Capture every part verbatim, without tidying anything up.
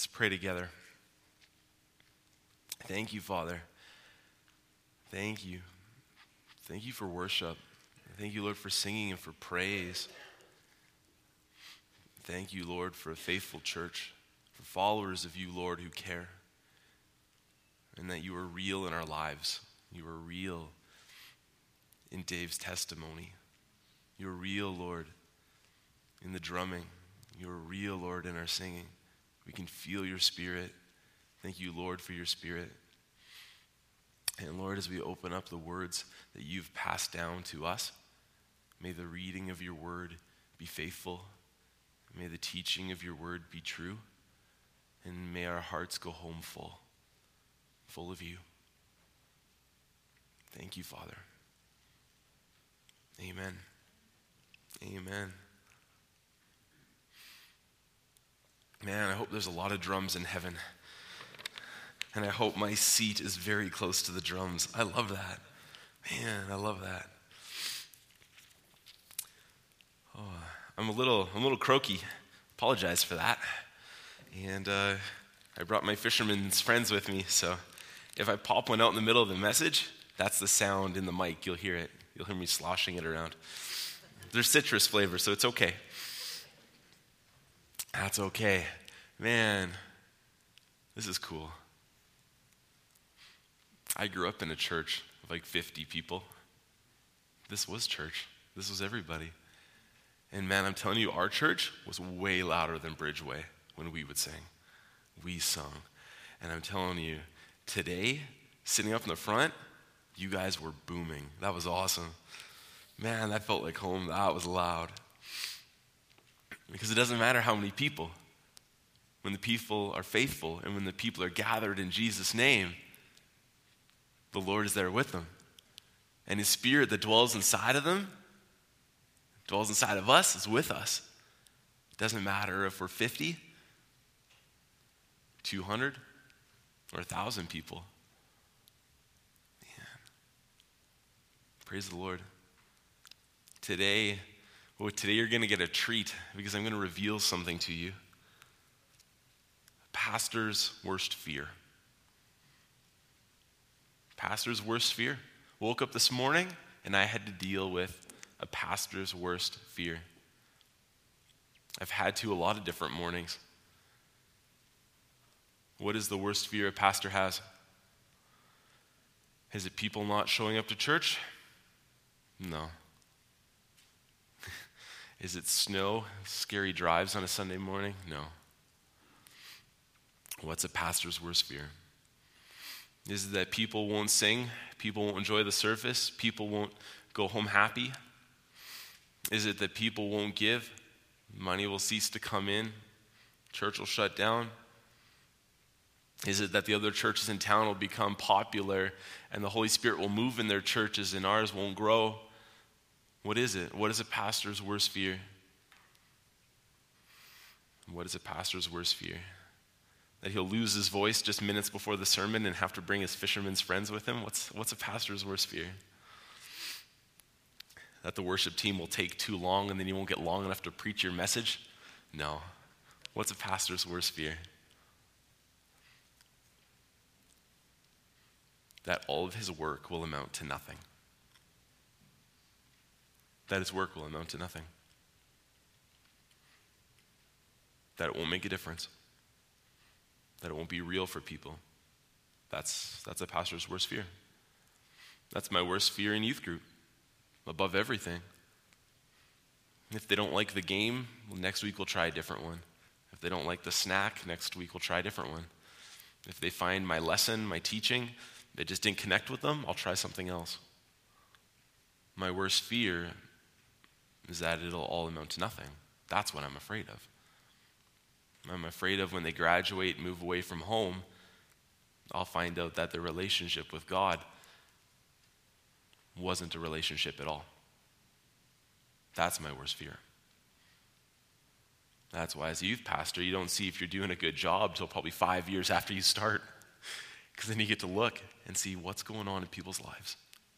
Let's pray together. Thank you, Father. Thank you. Thank you for worship. Thank you, Lord, for singing and for praise. Thank you, Lord, for a faithful church, for followers of you, Lord, who care, and that you are real in our lives. You are real in Dave's testimony. You are real, Lord, in the drumming. You are real, Lord, in our singing. We can feel your Spirit. Thank you, Lord, for your Spirit. And Lord, as we open up the words that you've passed down to us, may the reading of your word be faithful. May the teaching of your word be true. And may our hearts go home full, full of you. Thank you, Father. Amen. Amen. Man, I hope there's a lot of drums in heaven. And I hope my seat is very close to the drums. I love that. Man, I love that. Oh, I'm a little, I'm a little croaky. Apologize for that. And uh, I brought my fisherman's friends with me, so if I pop one out in the middle of the message, that's the sound in the mic. You'll hear it. You'll hear me sloshing it around. There's citrus flavor, so it's okay. That's okay. Man, this is cool. I grew up in a church of like fifty people. This was church. This was everybody. And man, I'm telling you, our church was way louder than Bridgeway when we would sing. We sung. And I'm telling you, today, sitting up in the front, you guys were booming. That was awesome. Man, that felt like home. That was loud. Because it doesn't matter how many people. When the people are faithful and when the people are gathered in Jesus' name, the Lord is there with them. And his Spirit that dwells inside of them, dwells inside of us, is with us. It doesn't matter if we're fifty, two hundred, or one thousand people. Man. Praise the Lord. Today, well, today you're going to get a treat because I'm going to reveal something to you. Pastor's worst fear. Pastor's worst fear. Woke up this morning and I had to deal with a pastor's worst fear. I've had to a lot of different mornings. What is the worst fear a pastor has? Is it people not showing up to church? No. Is it snow, scary drives on a Sunday morning? No. What's a pastor's worst fear? Is it that people won't sing? People won't enjoy the service? People won't go home happy? Is it that people won't give? Money will cease to come in? Church will shut down? Is it that the other churches in town will become popular and the Holy Spirit will move in their churches and ours won't grow? What is it? What is a pastor's worst fear? What is a pastor's worst fear? That he'll lose his voice just minutes before the sermon and have to bring his fisherman's friends with him? What's, what's a pastor's worst fear? That the worship team will take too long and then you won't get long enough to preach your message? No. What's a pastor's worst fear? That all of his work will amount to nothing. That his work will amount to nothing. That it won't make a difference. That it won't be real for people. That's, that's a pastor's worst fear. That's my worst fear in youth group, above everything. If they don't like the game, well, next week we'll try a different one. If they don't like the snack, next week we'll try a different one. If they find my lesson, my teaching, they just didn't connect with them, I'll try something else. My worst fear is that it'll all amount to nothing. That's what I'm afraid of. I'm afraid of when they graduate and move away from home, I'll find out that their relationship with God wasn't a relationship at all. That's my worst fear. That's why as a youth pastor, you don't see if you're doing a good job till probably five years after you start. Because then you get to look and see what's going on in people's lives.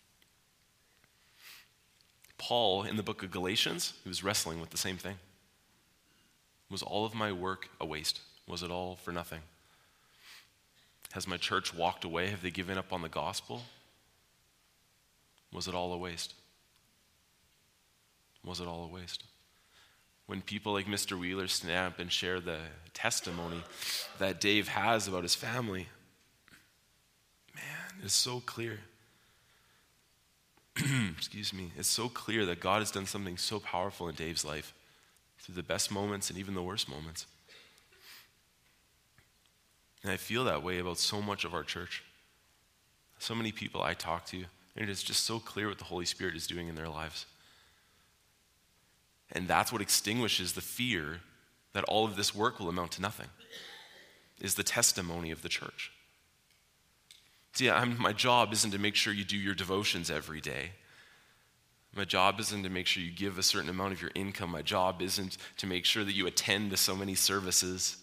Paul, in the book of Galatians, he was wrestling with the same thing. Was all of my work a waste? Was it all for nothing? Has my church walked away? Have they given up on the gospel? Was it all a waste? Was it all a waste? When people like Mister Wheeler stand up and share the testimony that Dave has about his family, man, it's so clear. Excuse me. It's so clear that God has done something so powerful in Dave's life through the best moments and even the worst moments. And I feel that way about so much of our church. So many people I talk to, and it is just so clear what the Holy Spirit is doing in their lives. And that's what extinguishes the fear that all of this work will amount to nothing, is the testimony of the church. See, I'm, my job isn't to make sure you do your devotions every day. My job isn't to make sure you give a certain amount of your income. My job isn't to make sure that you attend to so many services.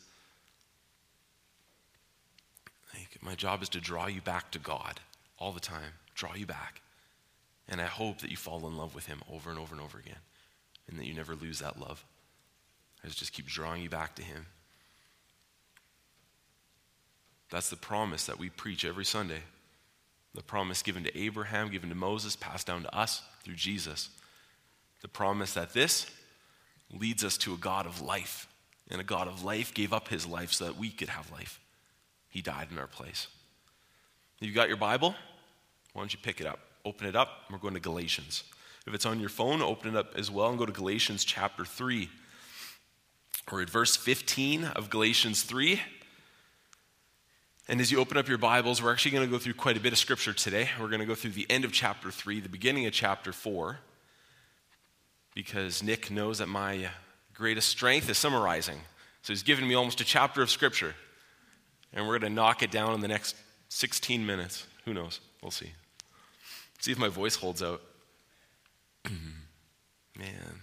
Like, my job is to draw you back to God all the time, draw you back. And I hope that you fall in love with him over and over and over again, and that you never lose that love. I just keep drawing you back to him. That's the promise that we preach every Sunday. The promise given to Abraham, given to Moses, passed down to us through Jesus. The promise that this leads us to a God of life. And a God of life gave up his life so that we could have life. He died in our place. Have you got your Bible? Why don't you pick it up? Open it up. We're going to Galatians. If it's on your phone, open it up as well and go to Galatians chapter three. We're at verse fifteen of Galatians three. And as you open up your Bibles, we're actually going to go through quite a bit of scripture today. We're going to go through the end of chapter three, the beginning of chapter four, because Nick knows that my greatest strength is summarizing. So he's given me almost a chapter of scripture. And we're going to knock it down in the next sixteen minutes. Who knows? We'll see. See if my voice holds out. Man.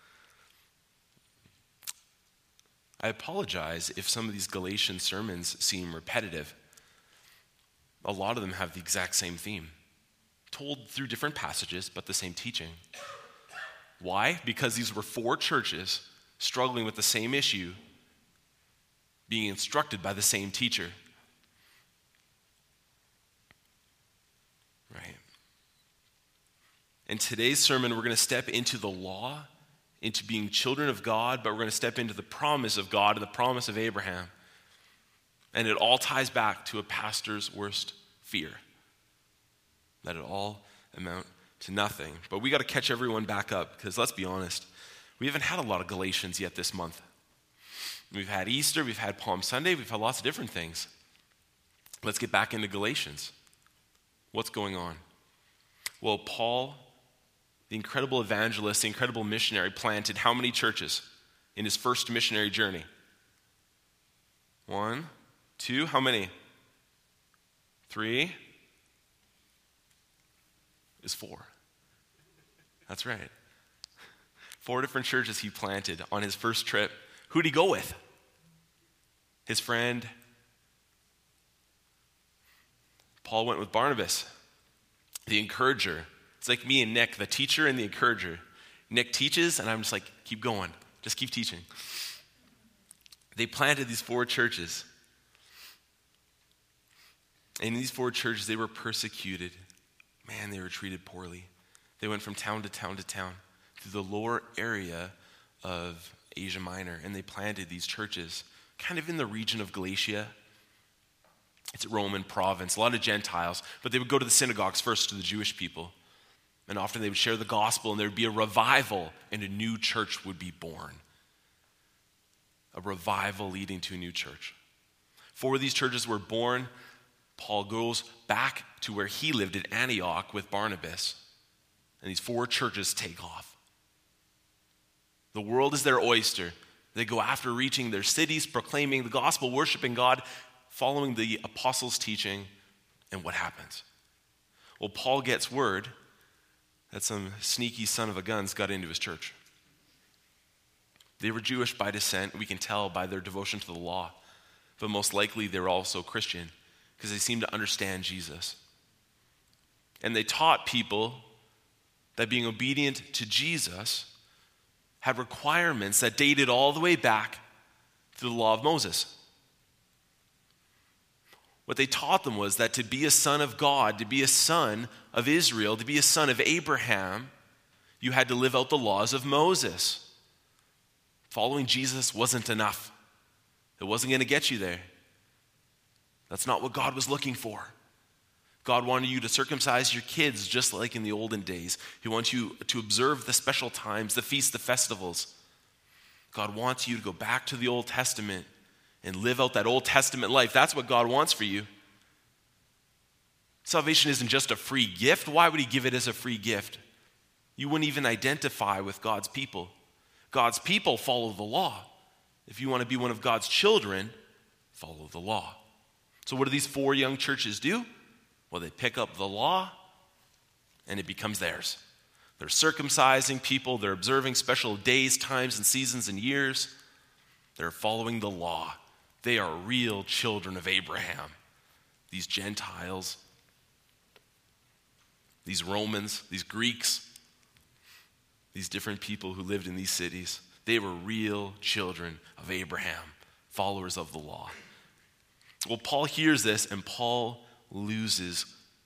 I apologize if some of these Galatian sermons seem repetitive. A lot of them have the exact same theme, told through different passages, but the same teaching. Why? Because these were four churches struggling with the same issue, being instructed by the same teacher. Right. In today's sermon, we're going to step into the law, into being children of God, but we're going to step into the promise of God and the promise of Abraham. And it all ties back to a pastor's worst fear, that it all amount to nothing. But we got to catch everyone back up, because let's be honest, we haven't had a lot of Galatians yet this month. We've had Easter, we've had Palm Sunday, we've had lots of different things. Let's get back into Galatians. What's going on? Well, Paul, the incredible evangelist, the incredible missionary, planted how many churches in his first missionary journey? One, two, how many? Three? Is four. That's right. Four different churches he planted on his first trip. Who'd he go with? His friend. Paul went with Barnabas, the encourager. It's like me and Nick, the teacher and the encourager. Nick teaches, and I'm just like, keep going. Just keep teaching. They planted these four churches. And in these four churches, they were persecuted. Man, they were treated poorly. They went from town to town to town through the lower area of Asia Minor, and they planted these churches kind of in the region of Galatia. It's a Roman province, a lot of Gentiles, but they would go to the synagogues first, to the Jewish people. And often they would share the gospel, and there would be a revival, and a new church would be born. A revival leading to a new church. Four of these churches were born. Paul goes back to where he lived at Antioch with Barnabas, and these four churches take off. The world is their oyster. They go after reaching their cities, proclaiming the gospel, worshiping God, following the apostles' teaching, and what happens? Well, Paul gets word that some sneaky son of a guns got into his church. They were Jewish by descent. We can tell by their devotion to the law. But most likely they were also Christian, because they seemed to understand Jesus. And they taught people that being obedient to Jesus had requirements that dated all the way back to the law of Moses. What they taught them was that to be a son of God, to be a son of Israel, to be a son of Abraham, you had to live out the laws of Moses. Following Jesus wasn't enough. It wasn't going to get you there. That's not what God was looking for. God wanted you to circumcise your kids just like in the olden days. He wants you to observe the special times, the feasts, the festivals. God wants you to go back to the Old Testament and live out that Old Testament life. That's what God wants for you. Salvation isn't just a free gift. Why would he give it as a free gift? You wouldn't even identify with God's people. God's people follow the law. If you want to be one of God's children, follow the law. So what do these four young churches do? Well, they pick up the law, and it becomes theirs. They're circumcising people. They're observing special days, times, and seasons and years. They're following the law. They are real children of Abraham. These Gentiles, these Romans, these Greeks, these different people who lived in these cities, they were real children of Abraham, followers of the law. Well, Paul hears this, and Paul loses,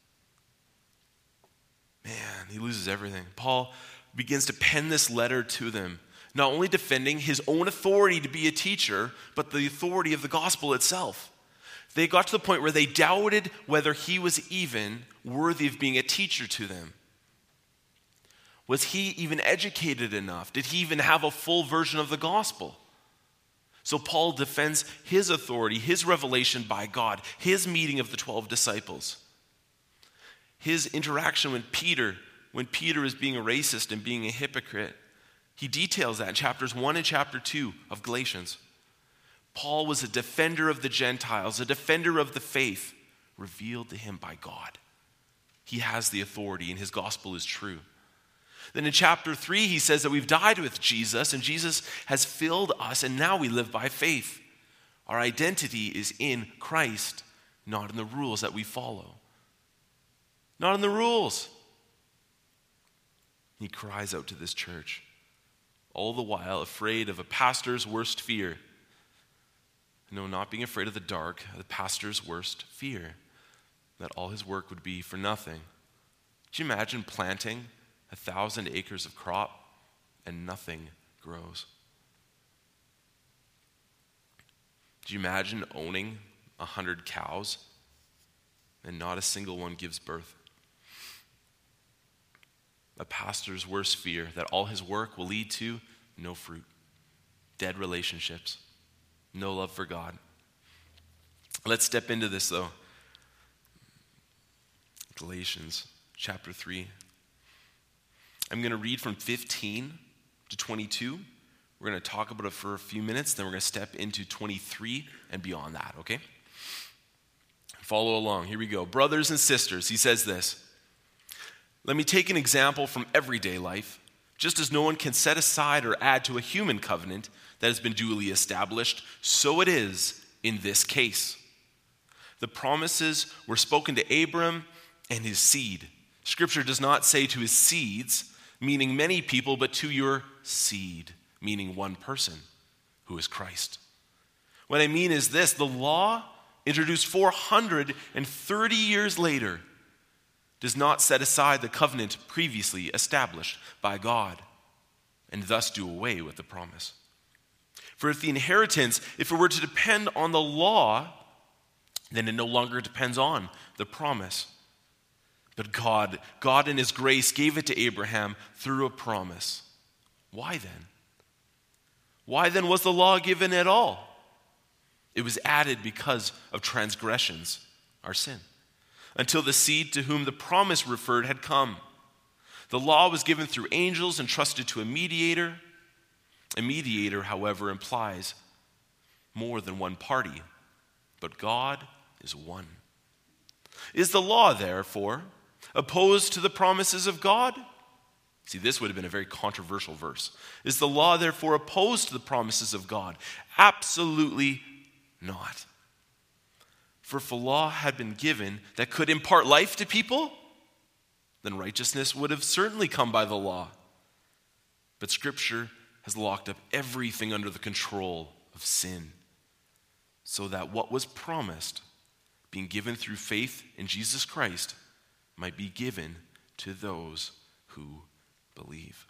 man, he loses everything. Paul begins to pen this letter to them, not only defending his own authority to be a teacher, but the authority of the gospel itself. They got to the point where they doubted whether he was even worthy of being a teacher to them. Was he even educated enough? Did he even have a full version of the gospel? So Paul defends his authority, his revelation by God, his meeting of the twelve disciples, his interaction with Peter, when Peter is being a racist and being a hypocrite. He details that in chapters one and chapter two of Galatians. Paul was a defender of the Gentiles, a defender of the faith, revealed to him by God. He has the authority, and his gospel is true. Then in chapter three, he says that we've died with Jesus, and Jesus has filled us, and now we live by faith. Our identity is in Christ, not in the rules that we follow. Not in the rules. He cries out to this church, all the while afraid of a pastor's worst fear. No, not being afraid of the dark, the pastor's worst fear, that all his work would be for nothing. Could you imagine planting a thousand acres of crop and nothing grows? Do you imagine owning a hundred cows and not a single one gives birth? A pastor's worst fear, that all his work will lead to no fruit, dead relationships, no love for God. Let's step into this though. Galatians chapter three. I'm going to read from fifteen to twenty-two. We're going to talk about it for a few minutes, then we're going to step into twenty-three and beyond that, okay? Follow along. Here we go. Brothers and sisters, he says this. Let me take an example from everyday life. Just as no one can set aside or add to a human covenant that has been duly established, so it is in this case. The promises were spoken to Abram and his seed. Scripture does not say to his seeds, meaning many people, but to your seed, meaning one person, who is Christ. What I mean is this: the law, introduced four hundred thirty years later, does not set aside the covenant previously established by God, and thus do away with the promise. For if the inheritance, if it were to depend on the law, then it no longer depends on the promise. But God, God in his grace gave it to Abraham through a promise. Why then? Why then was the law given at all? It was added because of transgressions, our sin, until the seed to whom the promise referred had come. The law was given through angels and trusted to a mediator. A mediator, however, implies more than one party, but God is one. Is the law, therefore, opposed to the promises of God? See, this would have been a very controversial verse. Is the law, therefore, opposed to the promises of God? Absolutely not. For if a law had been given that could impart life to people, then righteousness would have certainly come by the law. But Scripture has locked up everything under the control of sin, so that what was promised being given through faith in Jesus Christ, might be given to those who believe.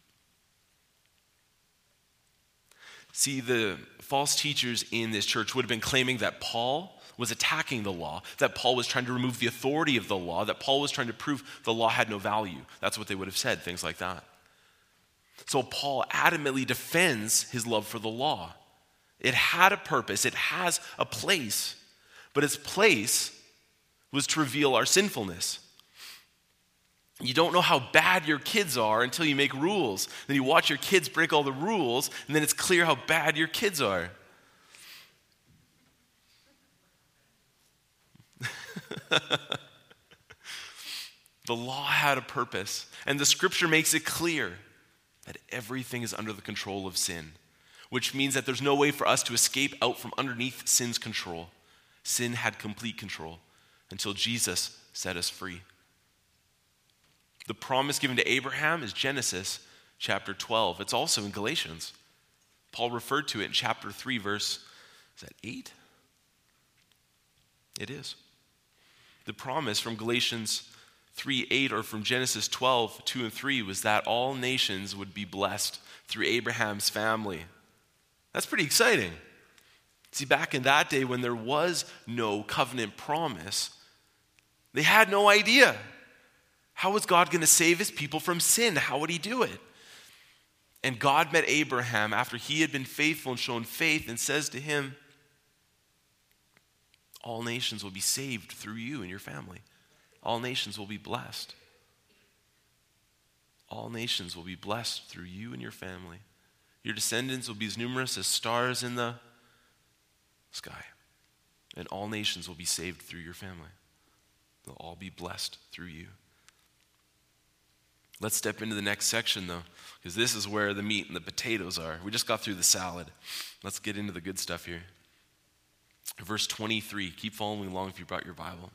See, the false teachers in this church would have been claiming that Paul was attacking the law, that Paul was trying to remove the authority of the law, that Paul was trying to prove the law had no value. That's what they would have said, things like that. So Paul adamantly defends his love for the law. It had a purpose, it has a place, but its place was to reveal our sinfulness. You don't know how bad your kids are until you make rules. Then you watch your kids break all the rules, and then it's clear how bad your kids are. The law had a purpose, and the scripture makes it clear that everything is under the control of sin, which means that there's no way for us to escape out from underneath sin's control. Sin had complete control until Jesus set us free. The promise given to Abraham is Genesis chapter twelve. It's also in Galatians. Paul referred to it in chapter three, verse, is that eight? It is. The promise from Galatians three eight or from Genesis twelve two and three was that all nations would be blessed through Abraham's family. That's pretty exciting. See, back in that day when there was no covenant promise, they had no idea. How was God going to save his people from sin? How would he do it? And God met Abraham after he had been faithful and shown faith and says to him, all nations will be saved through you and your family. All nations will be blessed. All nations will be blessed through you and your family. Your descendants will be as numerous as stars in the sky. And all nations will be saved through your family. They'll all be blessed through you. Let's step into the next section, though, because this is where the meat and the potatoes are. We just got through the salad. Let's get into the good stuff here. Verse twenty-three. Keep following along if you brought your Bible.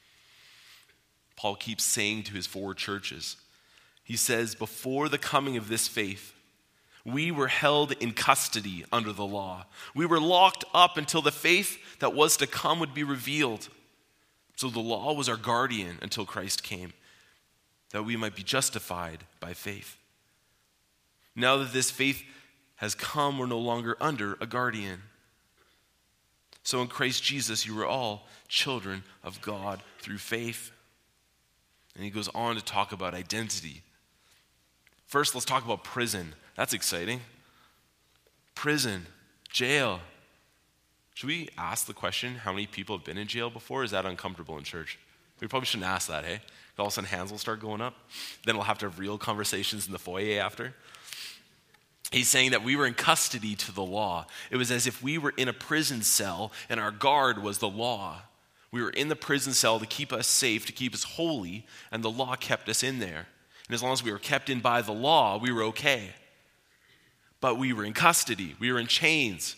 Paul keeps saying to his four churches, he says, before the coming of this faith, we were held in custody under the law. We were locked up until the faith that was to come would be revealed. So the law was our guardian until Christ came, that we might be justified by faith. Now that this faith has come, we're no longer under a guardian. So in Christ Jesus, you are all children of God through faith. And he goes on to talk about identity. First, let's talk about prison. That's exciting. Prison, jail. Should we ask the question, how many people have been in jail before? Is that uncomfortable in church? We probably shouldn't ask that, hey? All of a sudden hands will start going up. Then we'll have to have real conversations in the foyer after. He's saying that we were in custody to the law. It was as if we were in a prison cell and our guard was the law. We were in the prison cell to keep us safe, to keep us holy, and the law kept us in there. And as long as we were kept in by the law, we were okay. But we were in custody. We were in chains.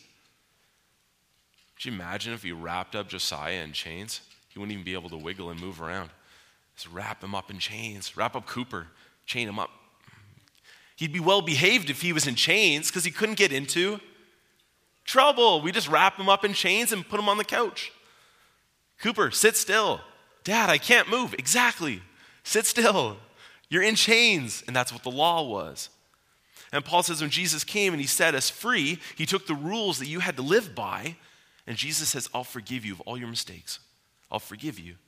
Could you imagine if we wrapped up Josiah in chains? He wouldn't even be able to wiggle and move around. Just wrap him up in chains. Wrap up Cooper. Chain him up. He'd be well behaved if he was in chains because he couldn't get into trouble. We just wrap him up in chains and put him on the couch. Cooper, sit still. Dad, I can't move. Exactly. Sit still. You're in chains. And that's what the law was. And Paul says when Jesus came and he set us free, he took the rules that you had to live by, and Jesus says, I'll forgive you of all your mistakes. I'll forgive you.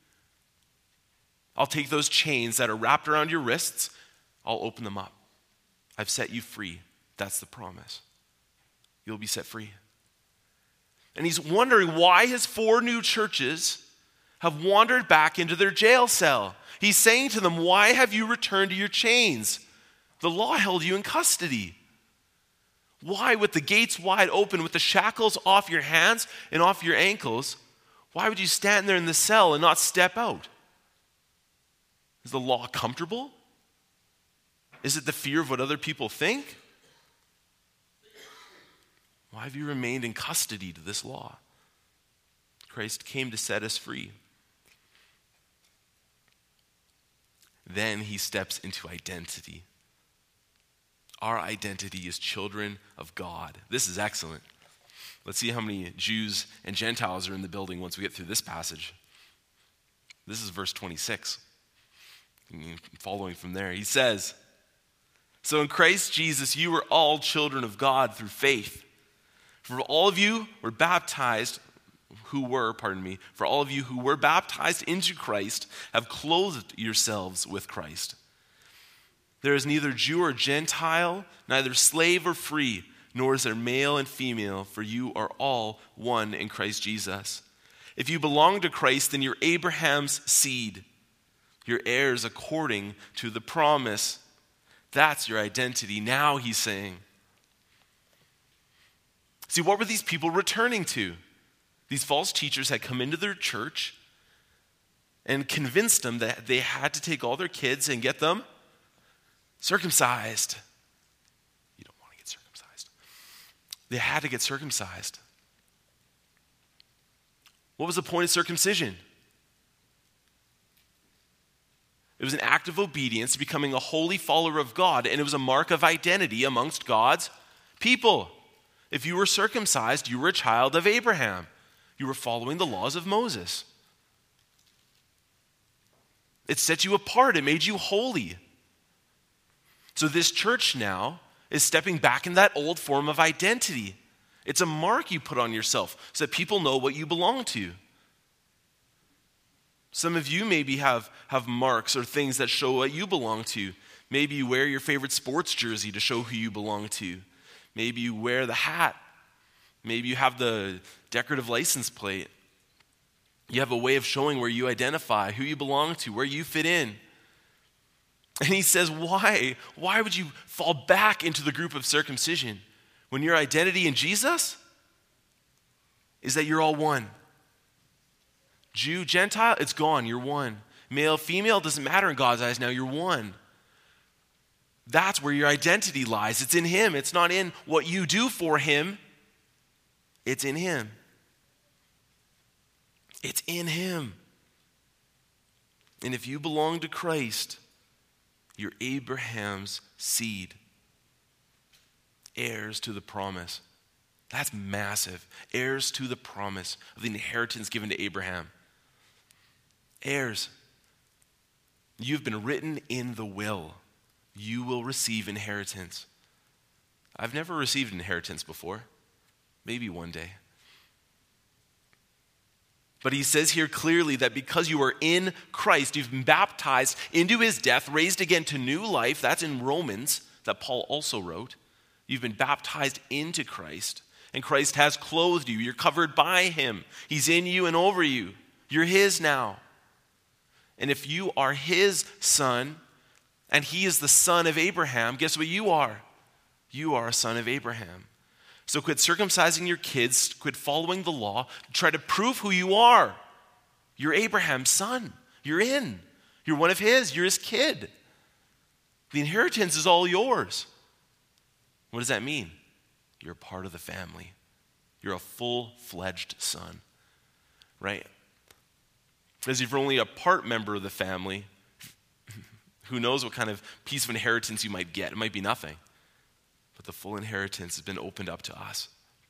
I'll take those chains that are wrapped around your wrists, I'll open them up. I've set you free. That's the promise. You'll be set free. And he's wondering why his four new churches have wandered back into their jail cell. He's saying to them, why have you returned to your chains? The law held you in custody. Why, with the gates wide open, with the shackles off your hands and off your ankles, why would you stand there in the cell and not step out? Is the law comfortable? Is it the fear of what other people think? Why have you remained in custody to this law? Christ came to set us free. Then he steps into identity. Our identity is children of God. This is excellent. Let's see how many Jews and Gentiles are in the building once we get through this passage. This is verse twenty-six. Following from there, he says, "So in Christ Jesus, you are all children of God through faith. For all of you were baptized, who were, pardon me, for all of you who were baptized into Christ have clothed yourselves with Christ. There is neither Jew or Gentile, neither slave or free, nor is there male and female, for you are all one in Christ Jesus. If you belong to Christ, then you're Abraham's seed, your heirs according to the promise." That's your identity now, he's saying. See, what were these people returning to? These false teachers had come into their church and convinced them that they had to take all their kids and get them circumcised. You don't want to get circumcised. They had to get circumcised. What was the point of circumcision? It was an act of obedience, becoming a holy follower of God, and it was a mark of identity amongst God's people. If you were circumcised, you were a child of Abraham. You were following the laws of Moses. It set you apart. It made you holy. So this church now is stepping back in that old form of identity. It's a mark you put on yourself so that people know what you belong to. Some of you maybe have, have marks or things that show what you belong to. Maybe you wear your favorite sports jersey to show who you belong to. Maybe you wear the hat. Maybe you have the decorative license plate. You have a way of showing where you identify, who you belong to, where you fit in. And he says, why? Why would you fall back into the group of circumcision when your identity in Jesus is that you're all one? Jew, Gentile, it's gone. You're one. Male, female, doesn't matter in God's eyes now. You're one. That's where your identity lies. It's in him. It's not in what you do for him. It's in him. It's in him. And if you belong to Christ, you're Abraham's seed. Heirs to the promise. That's massive. Heirs to the promise of the inheritance given to Abraham. Heirs. You've been written in the will. You will receive inheritance. I've never received inheritance before. Maybe one day. But he says here clearly that because you are in Christ, you've been baptized into his death, raised again to new life. That's in Romans that Paul also wrote. You've been baptized into Christ, and Christ has clothed you. You're covered by him. He's in you and over you. You're his now. And if you are his son, and he is the son of Abraham, guess what you are? You are a son of Abraham. So quit circumcising your kids, quit following the law, try to prove who you are. You're Abraham's son. You're in. You're one of his. You're his kid. The inheritance is all yours. What does that mean? You're a part of the family. You're a full-fledged son, right? Because if you're only a part member of the family, who knows what kind of piece of inheritance you might get. It might be nothing. But the full inheritance has been opened up to us.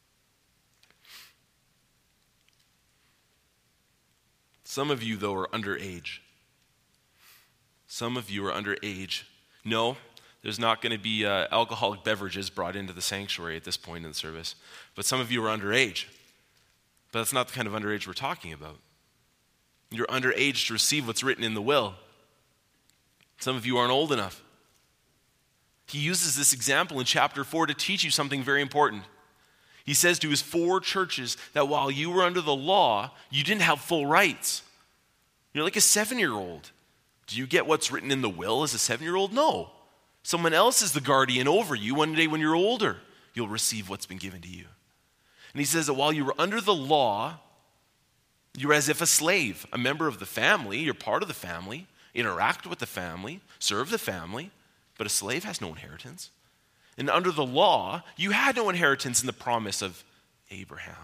Some of you, though, are underage. Some of you are underage. No, there's not going to be uh, alcoholic beverages brought into the sanctuary at this point in the service. But some of you are underage. But that's not the kind of underage we're talking about. You're underage to receive what's written in the will. Some of you aren't old enough. He uses this example in chapter four to teach you something very important. He says to his four churches that while you were under the law, you didn't have full rights. You're like a seven-year-old. Do you get what's written in the will as a seven-year-old? No. Someone else is the guardian over you. One day when you're older, you'll receive what's been given to you. And he says that while you were under the law, you were as if a slave, a member of the family. You're part of the family, interact with the family, serve the family. But a slave has no inheritance. And under the law, you had no inheritance in the promise of Abraham.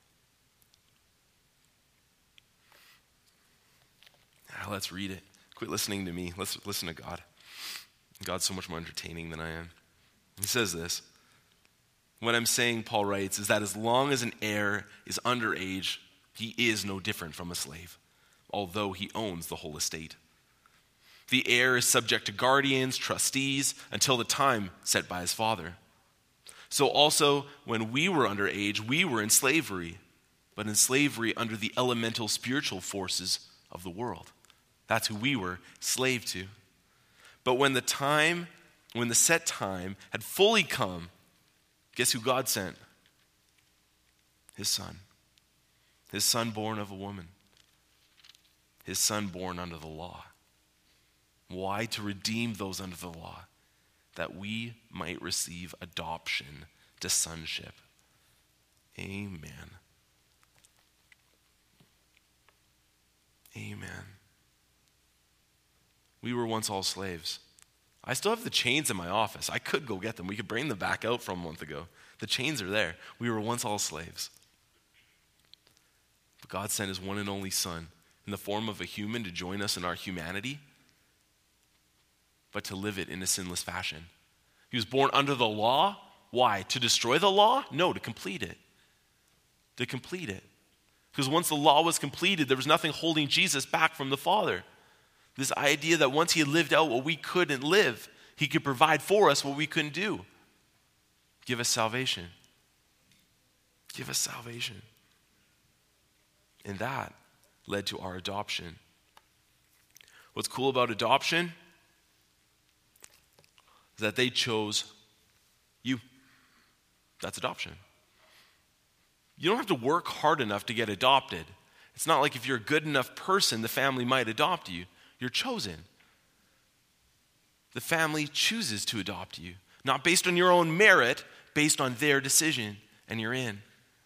Now let's read it. Quit listening to me. Let's listen to God. God's so much more entertaining than I am. He says this. What I'm saying, Paul writes, is that as long as an heir is underage, he is no different from a slave. although he owns the whole estate. The heir is subject to guardians, trustees, until the time set by his father. So also, when we were underage, we were in slavery, but in slavery under the elemental spiritual forces of the world. That's who we were slave to. But when the time, when the set time had fully come, guess who God sent? His son. His son born of a woman. His son born under the law. Why? To redeem those under the law, that we might receive adoption to sonship. Amen. Amen. We were once all slaves. I still have the chains in my office. I could go get them. We could bring them back out from a month ago. The chains are there. We were once all slaves. But God sent his one and only Son in the form of a human to join us in our humanity, but to live it in a sinless fashion. He was born under the law. Why? To destroy the law? No, to complete it. To complete it. Because once the law was completed, there was nothing holding Jesus back from the Father. This idea that once he had lived out what we couldn't live, he could provide for us what we couldn't do. Give us salvation. Give us salvation. And that led to our adoption. What's cool about adoption is that they chose you. That's adoption. You don't have to work hard enough to get adopted. It's not like if you're a good enough person, the family might adopt you. You're chosen. The family chooses to adopt you, not based on your own merit, based on their decision, and you're in.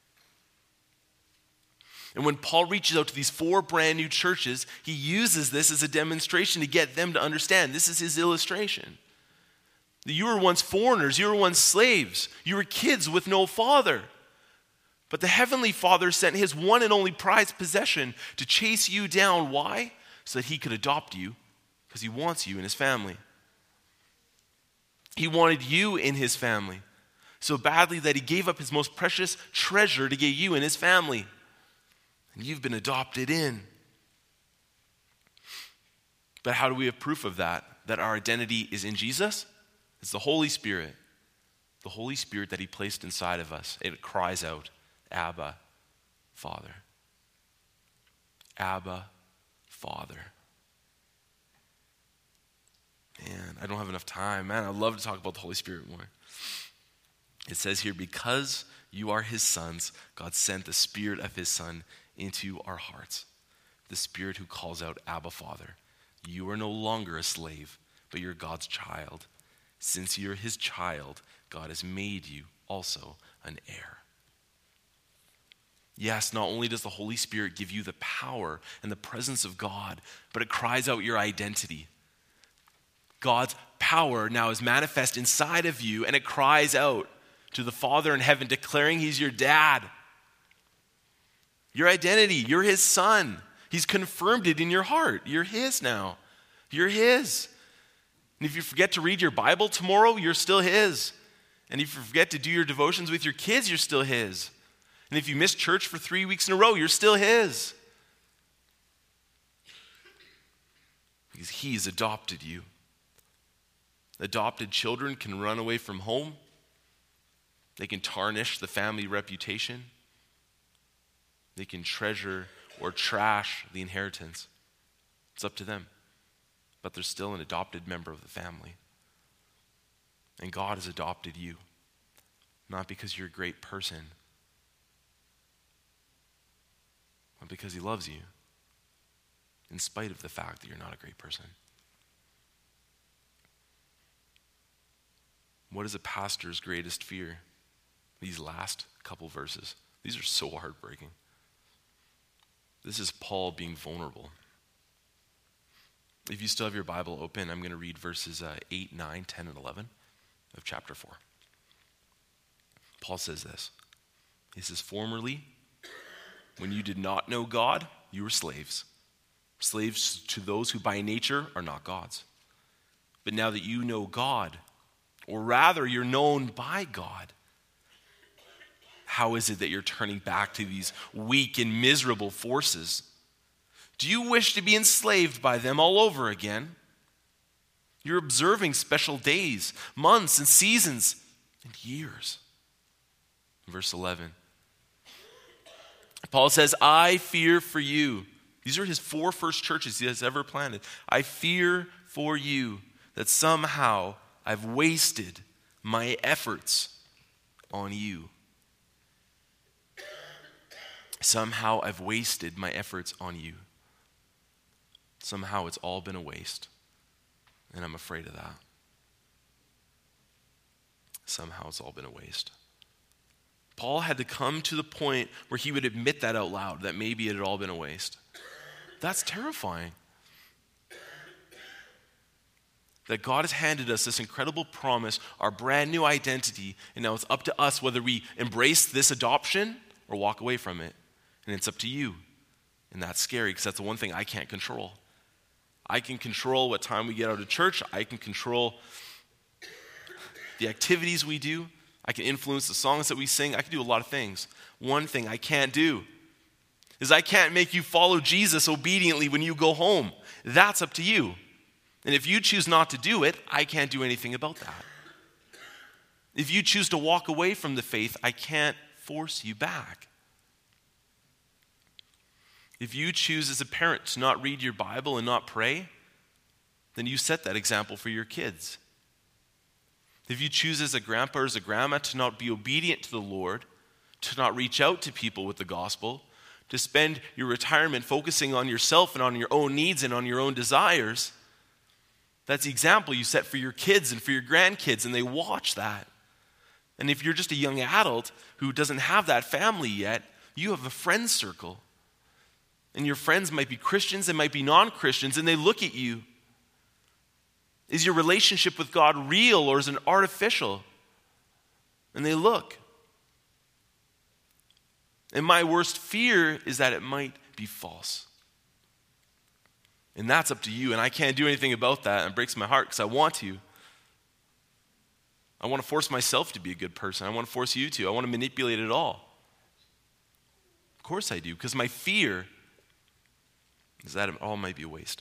And when Paul reaches out to these four brand new churches, he uses this as a demonstration to get them to understand. This is his illustration. You were once foreigners, you were once slaves, you were kids with no father. But the Heavenly Father sent his one and only prized possession to chase you down. Why? So that he could adopt you, because he wants you in his family. He wanted you in his family so badly that he gave up his most precious treasure to get you in his family. And you've been adopted in. But how do we have proof of that? That our identity is in Jesus? It's the Holy Spirit. The Holy Spirit that he placed inside of us. It cries out, Abba, Father. Abba, Father. Man, I don't have enough time. Man, I'd love to talk about the Holy Spirit more. It says here, because you are his sons, God sent the Spirit of his Son into our hearts. The Spirit who calls out, Abba, Father. You are no longer a slave, but you're God's child. Since you're his child, God has made you also an heir. Yes, not only does the Holy Spirit give you the power and the presence of God, but it cries out your identity. God's power now is manifest inside of you, and it cries out to the Father in heaven, declaring he's your dad. Your identity, you're his son. He's confirmed it in your heart. You're his now. You're his. And if you forget to read your Bible tomorrow, you're still his. And if you forget to do your devotions with your kids, you're still his. And if you miss church for three weeks in a row, you're still his. Because he's adopted you. Adopted children can run away from home. They can tarnish the family reputation. They can treasure or trash the inheritance. It's up to them. But they're still an adopted member of the family. And God has adopted you. Not because you're a great person, but because he loves you, in spite of the fact that you're not a great person. What is a pastor's greatest fear? These last couple verses. These are so heartbreaking. This is Paul being vulnerable. If you still have your Bible open, I'm going to read verses uh, eight, nine, ten, and eleven of chapter four. Paul says this. He says, formerly, when you did not know God, you were slaves. Slaves to those who by nature are not God's. But now that you know God, or rather you're known by God, how is it that you're turning back to these weak and miserable forces? Do you wish to be enslaved by them all over again? You're observing special days, months, and seasons, and years. Verse eleven. Paul says, I fear for you. These are his four first churches he has ever planted. I fear for you that somehow I've wasted my efforts on you. Somehow I've wasted my efforts on you. Somehow it's all been a waste. And I'm afraid of that. Somehow it's all been a waste. Paul had to come to the point where he would admit that out loud, that maybe it had all been a waste. That's terrifying. That God has handed us this incredible promise, our brand new identity, and now it's up to us whether we embrace this adoption or walk away from it. And it's up to you. And that's scary because that's the one thing I can't control. I can control what time we get out of church. I can control the activities we do. I can influence the songs that we sing. I can do a lot of things. One thing I can't do is I can't make you follow Jesus obediently when you go home. That's up to you. And if you choose not to do it, I can't do anything about that. If you choose to walk away from the faith, I can't force you back. If you choose as a parent to not read your Bible and not pray, then you set that example for your kids. If you choose as a grandpa or as a grandma to not be obedient to the Lord, to not reach out to people with the gospel, to spend your retirement focusing on yourself and on your own needs and on your own desires, that's the example you set for your kids and for your grandkids, and they watch that. And if you're just a young adult who doesn't have that family yet, you have a friend circle. And your friends might be Christians, they might be non-Christians, and they look at you. Is your relationship with God real or is it artificial? And they look. And my worst fear is that it might be false. And that's up to you, and I can't do anything about that, and it breaks my heart because I want to. I want to force myself to be a good person. I want to force you to. I want to manipulate it all. Of course I do, because my fear is that it all might be a waste.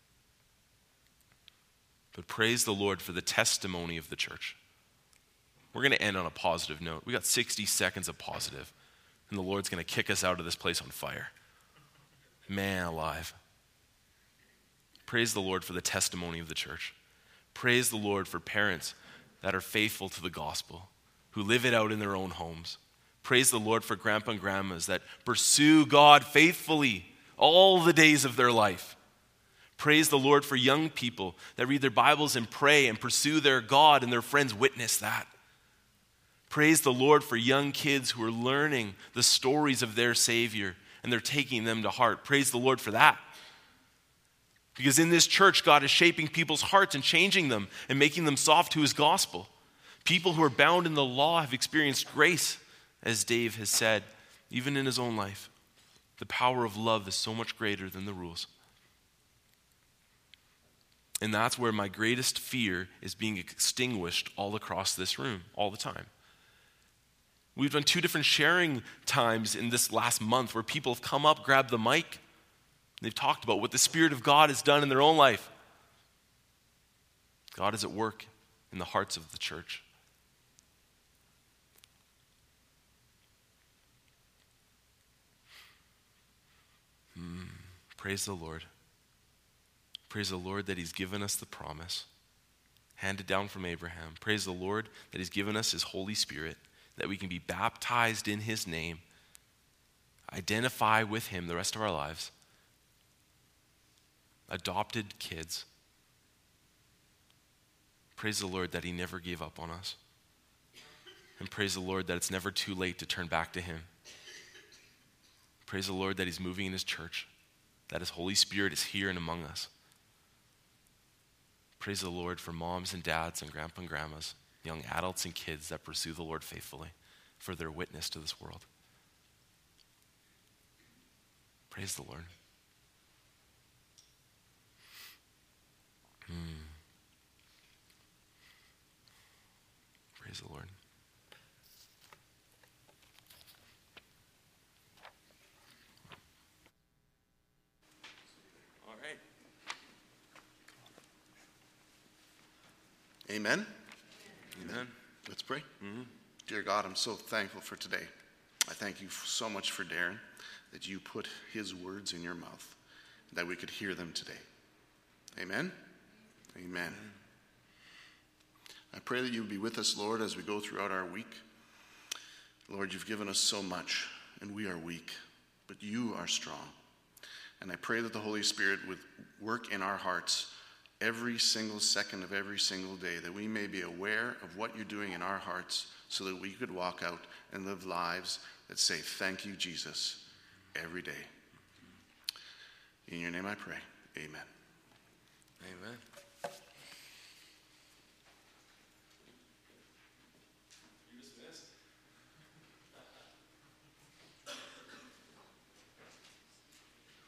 But praise the Lord for the testimony of the church. We're going to end on a positive note. We got sixty seconds of positive, and the Lord's going to kick us out of this place on fire. Man alive. Praise the Lord for the testimony of the church. Praise the Lord for parents that are faithful to the gospel, who live it out in their own homes. Praise the Lord for grandpa and grandmas that pursue God faithfully all the days of their life. Praise the Lord for young people that read their Bibles and pray and pursue their God, and their friends witness that. Praise the Lord for young kids who are learning the stories of their Savior and they're taking them to heart. Praise the Lord for that. Because in this church, God is shaping people's hearts and changing them and making them soft to his gospel. People who are bound in the law have experienced grace, as Dave has said, even in his own life. The power of love is so much greater than the rules. And that's where my greatest fear is being extinguished all across this room, all the time. We've done two different sharing times in this last month where people have come up, grabbed the mic, they've talked about what the Spirit of God has done in their own life. God is at work in the hearts of the church. Hmm. Praise the Lord. Praise the Lord that he's given us the promise, handed down from Abraham. Praise the Lord that he's given us his Holy Spirit, that we can be baptized in his name, identify with him the rest of our lives. Adopted kids. Praise the Lord that he never gave up on us. And praise the Lord that it's never too late to turn back to him. Praise the Lord that he's moving in his church, that his Holy Spirit is here and among us. Praise the Lord for moms and dads and grandpa and grandmas, young adults and kids that pursue the Lord faithfully, for their witness to this world. Praise the Lord. Hmm. Praise the Lord. Amen. Amen. Let's pray. Mm-hmm. Dear God, I'm so thankful for today. I thank you so much for Darren, that you put his words in your mouth, that we could hear them today. Amen. Amen. Amen. I pray that you would be with us, Lord, as we go throughout our week. Lord, you've given us so much, and we are weak, but you are strong. And I pray that the Holy Spirit would work in our hearts every single second of every single day, that we may be aware of what you're doing in our hearts, so that we could walk out and live lives that say, thank you, Jesus, every day. In your name I pray. Amen. Amen.